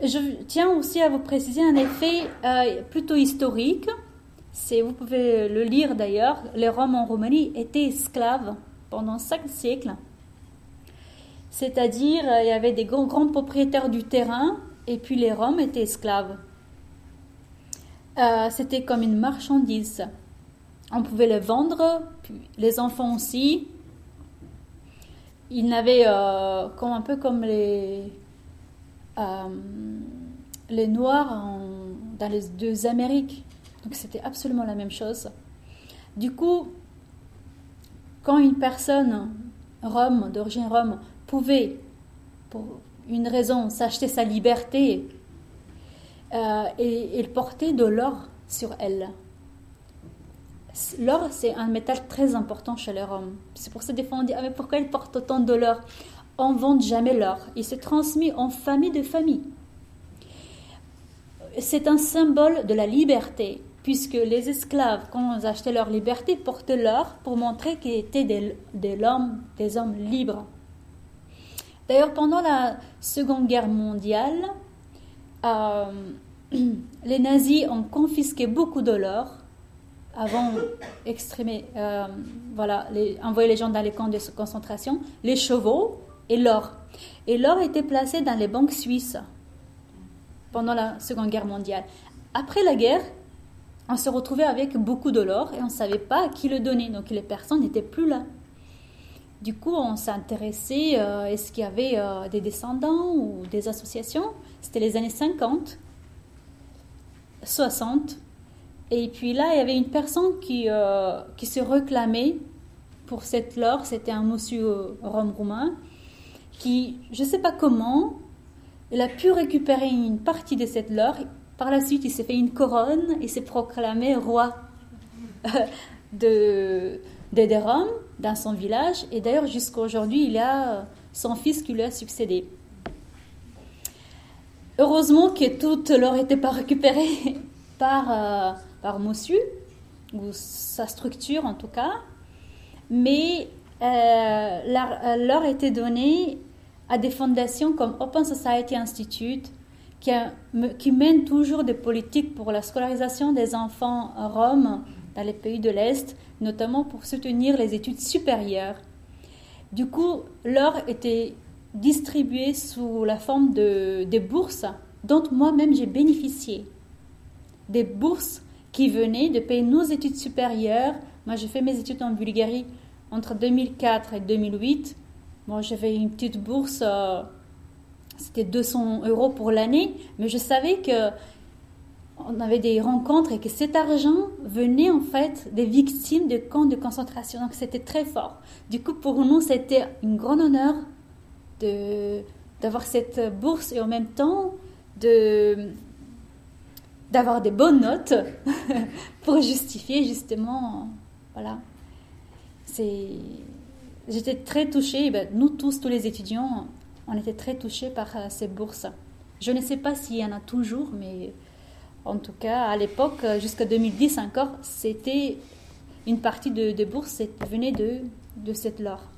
Je tiens aussi à vous préciser un effet plutôt historique. Vous pouvez le lire d'ailleurs. Les Roms en Roumanie étaient esclaves pendant 5 siècles. C'est-à-dire, il y avait des grands propriétaires du terrain et puis les Roms étaient esclaves. C'était comme une marchandise. On pouvait les vendre, puis les enfants aussi. Ils n'avaient un peu comme les Noirs dans les deux Amériques. Donc c'était absolument la même chose. Du coup, quand une personne rome, d'origine rome, pouvait, pour une raison, s'acheter sa liberté, et elle portait de l'or sur elle. L'or, c'est un métal très important chez les Roms. C'est pour ça des fois on dit, mais pourquoi ils portent autant de l'or? On ne vend jamais l'or. Il s'est transmis en famille de famille. C'est un symbole de la liberté, puisque les esclaves, quand ils achetaient leur liberté, portaient l'or pour montrer qu'ils étaient des hommes libres. D'ailleurs, pendant la Seconde Guerre mondiale, les nazis ont confisqué beaucoup de l'or avant envoyer les gens dans les camps de concentration, les chevaux et l'or. Et l'or était placé dans les banques suisses pendant la Seconde Guerre mondiale. Après la guerre, on se retrouvait avec beaucoup de l'or et on ne savait pas à qui le donner. Donc les personnes n'étaient plus là. Du coup, on s'est intéressé, est-ce qu'il y avait des descendants ou des associations? C'était les années 50, 60. Et puis là, il y avait une personne qui se réclamait pour cette l'or. C'était un monsieur roumain qui, je ne sais pas comment, il a pu récupérer une partie de cette l'or. Par la suite, il s'est fait une couronne et s'est proclamé roi des Roms dans son village. Et d'ailleurs, jusqu'à aujourd'hui, il y a son fils qui lui a succédé. Heureusement que toute l'or n'était pas récupérée par monsieur, ou sa structure en tout cas, mais l'or était donné à des fondations comme Open Society Institute, qui mènent toujours des politiques pour la scolarisation des enfants roms dans les pays de l'Est, notamment pour soutenir les études supérieures. Du coup, l'or était distribué sous la forme des bourses dont moi-même j'ai bénéficié. Des bourses qui venaient de payer nos études supérieures. Moi, j'ai fait mes études en Bulgarie entre 2004 et 2008. Moi, j'avais une petite bourse, c'était 200 € pour l'année, mais je savais qu'on avait des rencontres et que cet argent venait en fait des victimes de camps de concentration. Donc, c'était très fort. Du coup, pour nous, c'était un grand honneur d'avoir cette bourse et en même temps d'avoir des bonnes notes pour justifier justement, voilà. J'étais très touchée, nous tous les étudiants, on était très touchés par ces bourses. Je ne sais pas s'il y en a toujours, mais en tout cas, à l'époque, jusqu'à 2010 encore, c'était une partie de bourse venait de cette l'or.